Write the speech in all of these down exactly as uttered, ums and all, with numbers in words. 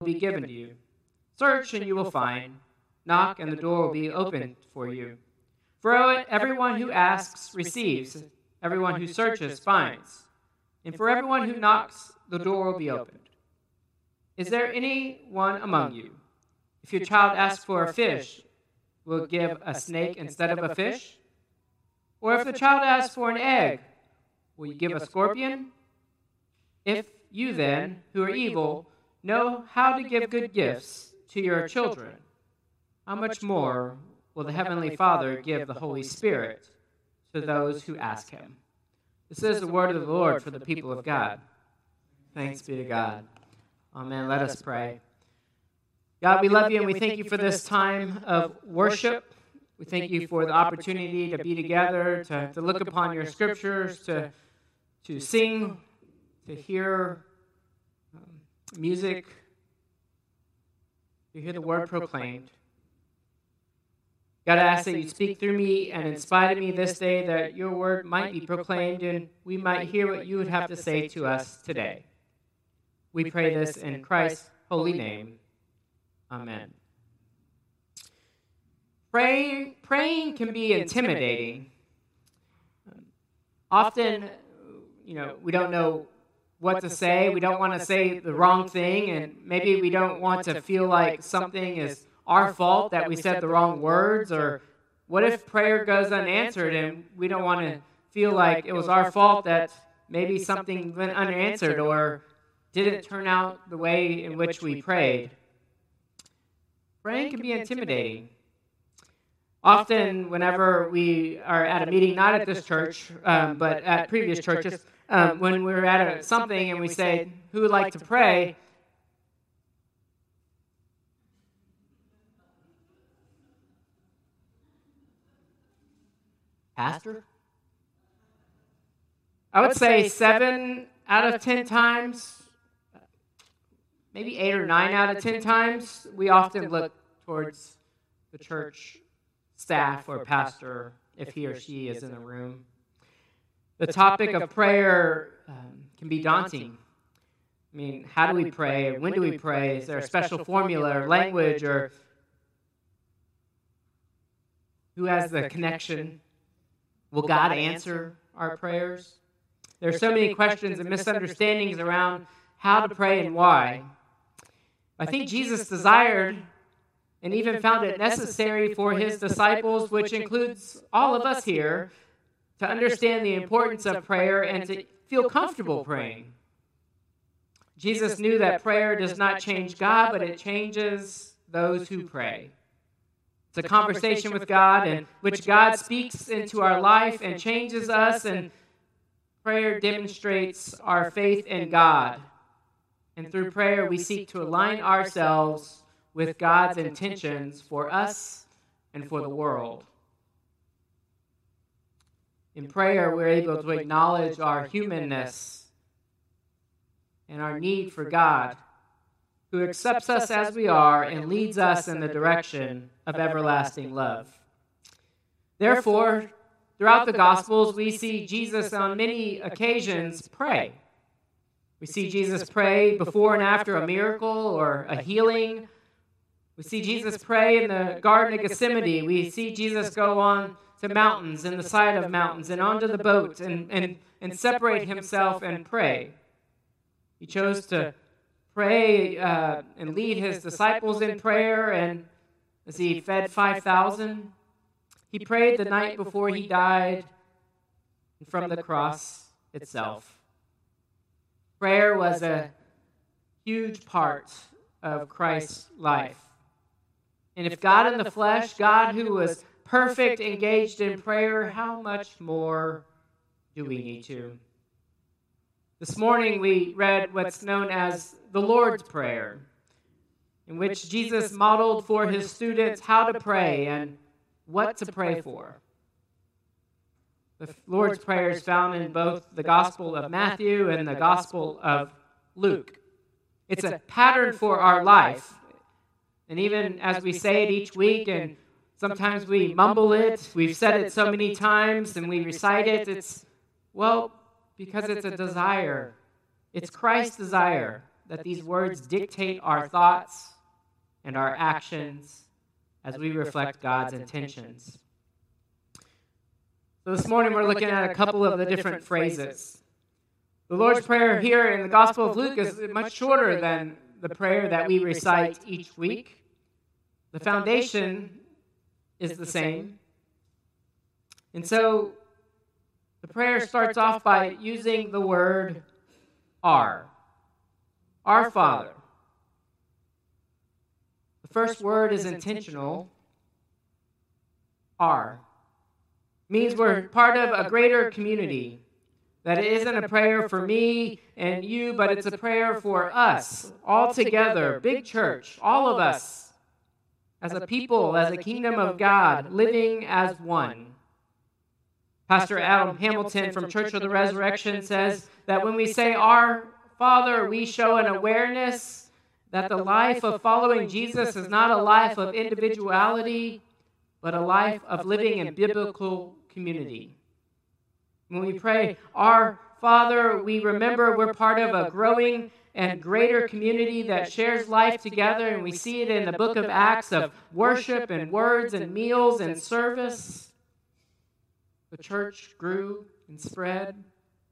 be given to you. Search and you will find. Knock and the door will be opened for you. For everyone who asks receives. Everyone who searches finds. And for everyone who knocks, the door will be opened. Is there anyone among you, if your child asks for a fish, will give a snake instead of a fish? Or if the child asks for an egg, will you give a scorpion? If you then, who are evil, know how to give good gifts to your children, how much more will the Heavenly Father give the Holy Spirit to those who ask him? This is the word of the Lord for the people of God. Thanks be to God. Amen. Let us pray. God, we love you and we thank you for this time of worship. We thank you for the opportunity to be together, to, to look upon your scriptures, to, to sing, to hear um, music, to hear the word proclaimed. God, I ask that you speak through me and in spite of me this day, that your word might be proclaimed and we might hear what you would have to say to us today. We pray this in Christ's holy name. Amen. Pray, praying can be intimidating. Often, you know, we don't know what to say. We don't want to say the wrong thing, and maybe we don't want to feel like something is our fault that we said the wrong words, or what if prayer goes unanswered and we don't want to feel like it was our fault that maybe something went unanswered or didn't turn out the way in which we prayed. Praying can be intimidating. Often, whenever we are at a meeting, not at this church, um, but at previous churches, um, when we're at a, something and we say, who would like to pray? Pastor? I would say seven out of ten times, maybe eight or nine out of ten times, we often look towards the church staff or pastor if he or she is in the room. The topic of prayer um, can be daunting. I mean, how do we pray? When do we pray? Is there a special formula or language, or who has the connection? Will God answer our prayers? There are so many questions and misunderstandings around how to pray and why. I think Jesus desired and even found it necessary for his disciples, which includes all of us here, to understand the importance of prayer and to feel comfortable praying. Jesus knew that prayer does not change God, but it changes those who pray. It's a conversation with God in which God speaks into our life and changes us, and prayer demonstrates our faith in God. And through prayer, we seek to align ourselves with God's intentions for us and for the world. In prayer, we're able to acknowledge our humanness and our need for God, who accepts us as we are and leads us in the direction of everlasting love. Therefore, throughout the Gospels, we see Jesus on many occasions pray. We see Jesus pray before and after a miracle or a healing. We see Jesus pray in the Garden of Gethsemane. We see Jesus go on to mountains, in the side of mountains, and onto the boat, and, and, and separate himself and pray. He chose to pray uh, and lead his disciples in prayer, and as he fed five thousand, he prayed the night before he died from the cross itself. Prayer was a huge part of Christ's life. And if God in the flesh, God who was perfect, engaged in prayer, how much more do we need to? This morning we read what's known as the Lord's Prayer, in which Jesus modeled for his students how to pray and what to pray for. The Lord's Prayer is found in both the Gospel of Matthew and the Gospel of Luke. It's a pattern for our life. And even as we say it each week, and sometimes we mumble it, we've said it so many times, and we recite it, it's, well, because it's a desire. It's Christ's desire that these words dictate our thoughts and our actions as we reflect God's intentions. So this morning we're looking at a couple of the different phrases. The Lord's Prayer here in the Gospel of Luke is much shorter than the prayer that we recite each week. The foundation is the same. And so the prayer starts off by using the word our. Our Father. The first word is intentional. Our. Means we're part of a greater community. That it isn't a prayer for me and you, but it's a prayer for us, all together, big church, all of us, as a people, as a kingdom of God, living as one. Pastor Adam Hamilton from Church of the Resurrection says that when we say our Father, we show an awareness that the life of following Jesus is not a life of individuality, but a life of living in biblical community. When we pray, our Father, we remember we're part of a growing and greater community that shares life together, and we see it in the book of Acts of worship and words and meals and service. The church grew and spread.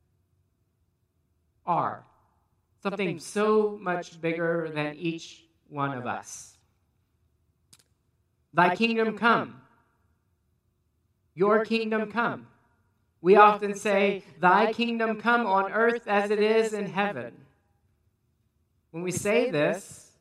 Our. Something so much bigger than each one of us. Thy kingdom come. Your kingdom come. We often say, thy kingdom come on earth as it is in heaven. When we say this,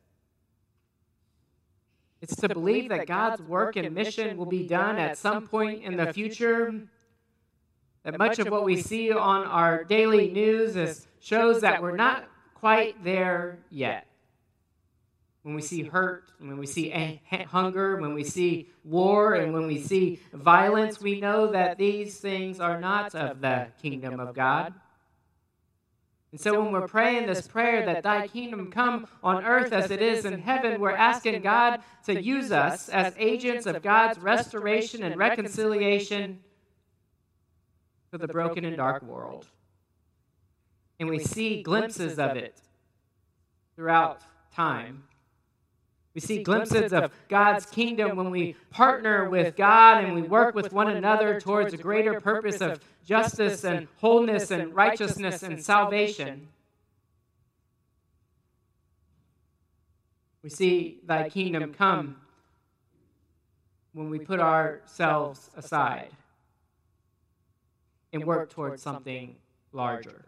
it's to believe that God's work and mission will be done at some point in the future. That much of what we see on our daily news is, shows that we're not quite there yet. When we see hurt, when we see hunger, when we see war, and when we see violence, we know that these things are not of the kingdom of God. And so when we're praying this prayer that thy kingdom come on earth as it is in heaven, we're asking God to use us as agents of God's restoration and reconciliation for the broken and dark world. And we see glimpses of it throughout time. We see glimpses of God's kingdom when we partner with God and we work with one another towards a greater purpose of justice and wholeness and righteousness and salvation. We see thy kingdom come when we put ourselves aside and work towards something larger.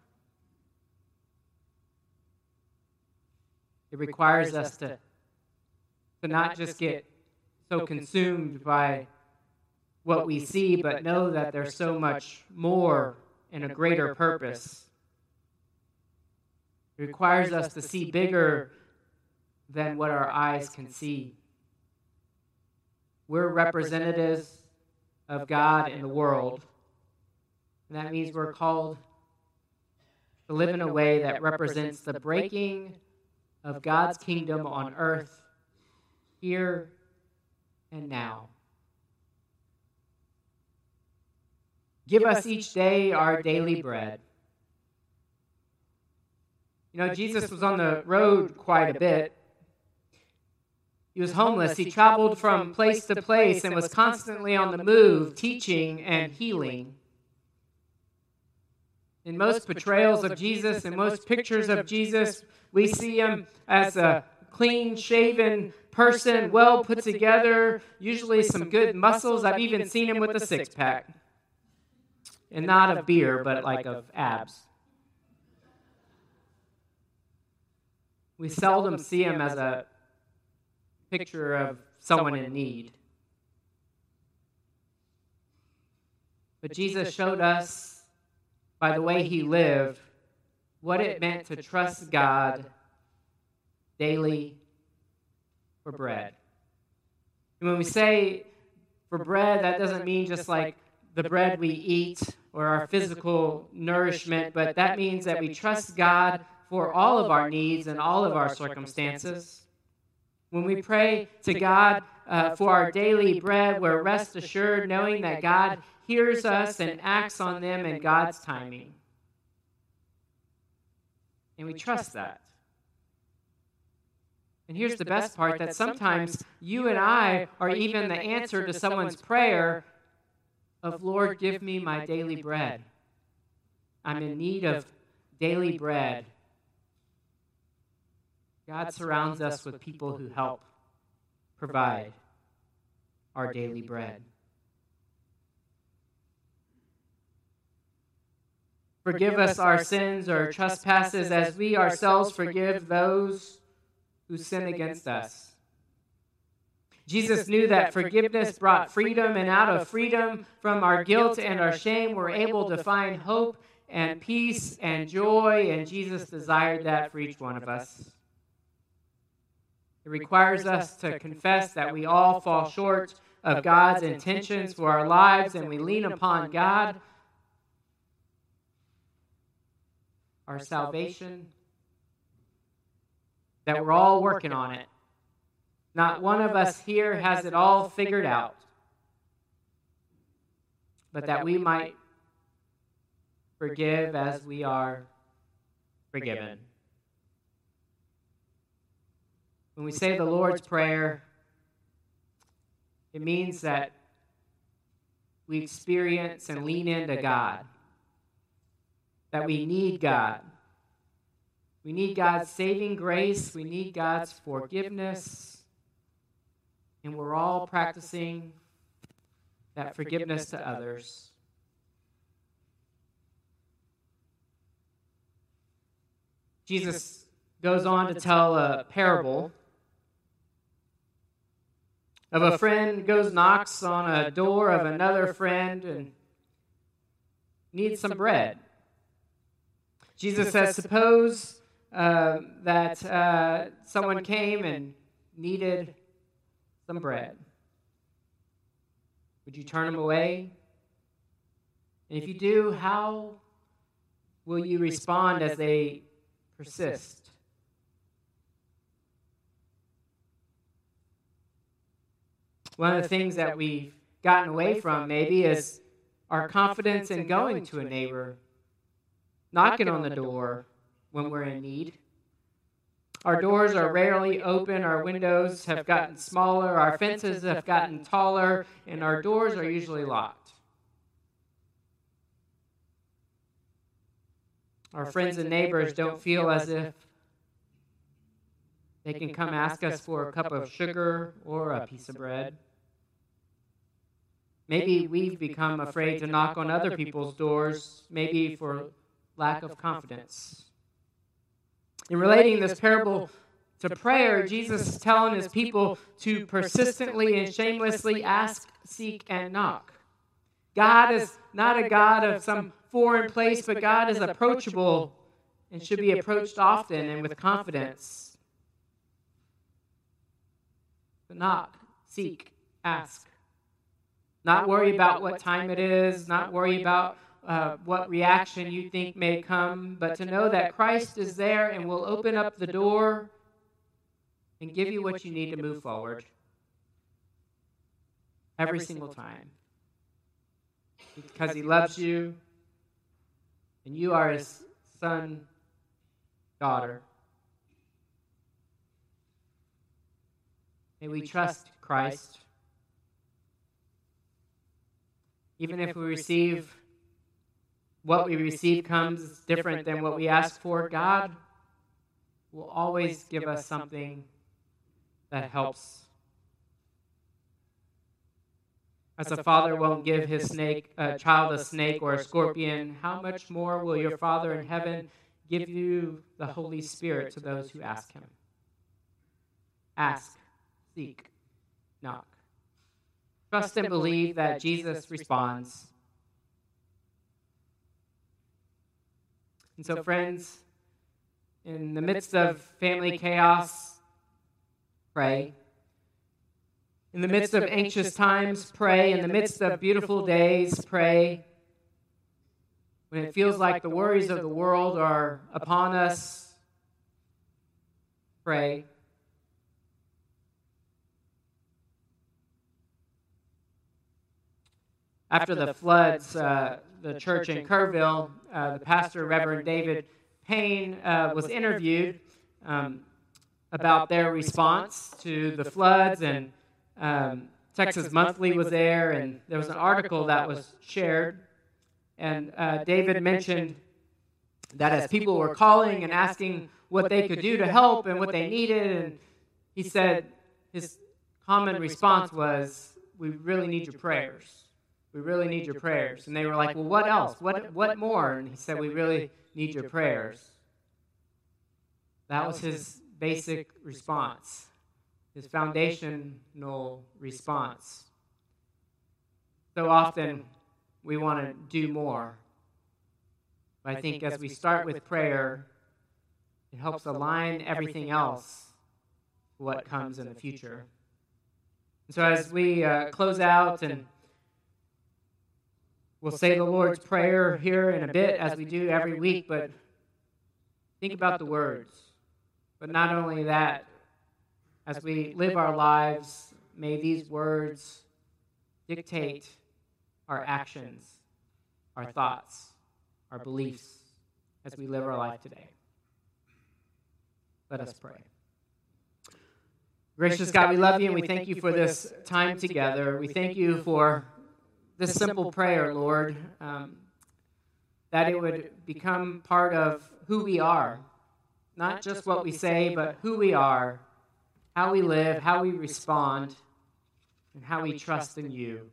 It requires us to To not just get so consumed by what we see, but know that there's so much more and a greater purpose. It requires us to see bigger than what our eyes can see. We're representatives of God in the world. And that means we're called to live in a way that represents the breaking of God's kingdom on earth here and now. Give us each day our daily bread. You know, Jesus was on the road quite a bit. He was homeless. He traveled from place to place and was constantly on the move, teaching and healing. In most portrayals of Jesus and most pictures of Jesus, we see him as a clean-shaven person, well put together, usually some good muscles. I've even seen him with a six-pack. And not of beer, but like of abs. We seldom see him as a picture of someone in need. But Jesus showed us, by the way he lived, what it meant to trust God daily for bread. And when we say for bread, that doesn't mean just like the bread we eat or our physical nourishment, but that means that we trust God for all of our needs and all of our circumstances. When we pray to God uh, for our daily bread, we're rest assured knowing that God hears us and acts on them in God's timing. And we trust that. And here's the best part, that sometimes you and I are even the answer to someone's prayer of, Lord, give me my daily bread. I'm in need of daily bread. God surrounds us with people who help provide our daily bread. Forgive us our sins or trespasses as we ourselves forgive those who sin against us. Jesus knew that forgiveness brought freedom, and out of freedom from our guilt and our shame, we're able to find hope and peace and joy, and Jesus desired that for each one of us. It requires us to confess that we all fall short of God's intentions for our lives, and we lean upon God, our salvation, that we're all working on it. Not one of us here has it all figured out, but that we might forgive as we are forgiven. When we say the Lord's Prayer, it means that we experience and lean into God, that we need God. We need God's saving grace. We need God's forgiveness. And we're all practicing that forgiveness to others. Jesus goes on to tell a parable of a friend goes knocks on a door of another friend and needs some bread. Jesus says, suppose uh, that uh, someone came and needed some bread. Would you turn them away? And if you do, how will you respond as they persist? One of the things that we've gotten away from maybe is our confidence in going to a neighbor, knocking on the door when we're in need. Our doors are rarely open, our windows have gotten smaller, our fences have gotten taller, and our doors are usually locked. Our friends and neighbors don't feel as if they can come ask us for a cup of sugar or a piece of bread. Maybe we've become afraid to knock on other people's doors, maybe for lack of confidence. In relating this parable to prayer, Jesus is telling his people to persistently and shamelessly ask, seek, and knock. God is not a God of some foreign place, but God is approachable and should be approached often and with confidence. But knock, seek, ask. Not worry about what time it is, not worry about uh, what reaction you think may come, but to know that Christ is there and will open up the door and give you what you need to move forward every single time. Because he loves you and you are his son, daughter. May we trust Christ. Even if we receive, what we receive comes different than what we ask for, God will always give us something that helps. As a father won't give his snake, a child a snake or a scorpion, how much more will your Father in heaven give you the Holy Spirit to those who ask him? Ask, seek, knock. Trust and believe that Jesus responds. And so, friends, in the midst of family chaos, pray. In the midst of anxious times, pray. In the midst of beautiful days, pray. When it feels like the worries of the world are upon us, pray. After the floods, uh, the church in Kerrville, uh, the pastor, Reverend David Payne, uh, was interviewed. Um, about their response to the floods, and um, Texas Monthly was there, and there was an article that was shared, and uh, David mentioned that as people were calling and asking what they could do to help and what they needed, and he said his common response was, "We really need your prayers. We really need your prayers." And they were like, "Well, what else? What what more?" And he said, "We really need your prayers." That was his basic response, his foundational response. So often we want to do more. But I think as we start with prayer, it helps align everything else to what comes in the future. And so as we uh, close out, and we'll say the Lord's Prayer here in a bit, as we do every week, but think about the words. But not only that, as we live our lives, may these words dictate our actions, our thoughts, our beliefs as we live our life today. Let us pray. Gracious God, we love you and we thank you for this time together. We thank you for this simple prayer, Lord, um, that it would become part of who we are, not just what we say, but who we are, how we live, how we respond, and how we trust in you.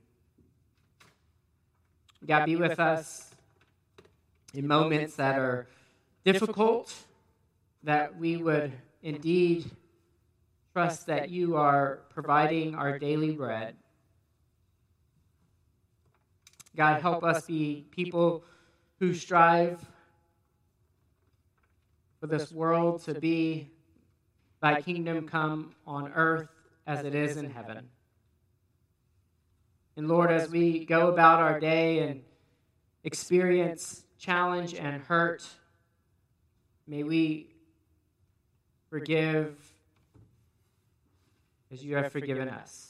God, be with us in moments that are difficult, that we would indeed trust that you are providing our daily bread. God, help us be people who strive for this world to be thy kingdom come on earth as it is in heaven. And Lord, as we go about our day and experience challenge and hurt, may we forgive as you have forgiven us.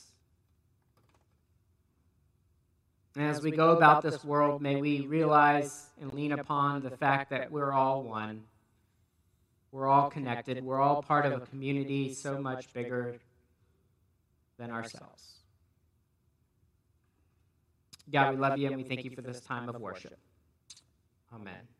And as we go about this world, may we realize and lean upon the fact that we're all one. We're all connected. We're all part of a community so much bigger than ourselves. God, we love you and we thank you for this time of worship. Amen.